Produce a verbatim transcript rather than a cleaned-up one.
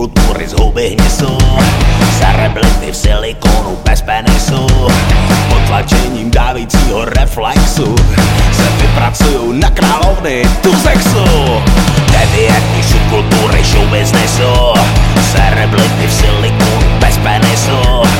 subkultury z houby hnisu, cerebrity v silikonu bez penisu, pod tlačením dávícího reflexu se vypracují na královny tu sexu. Deviantní subkultury show businessu, cerebrity v silikonu bez penisu,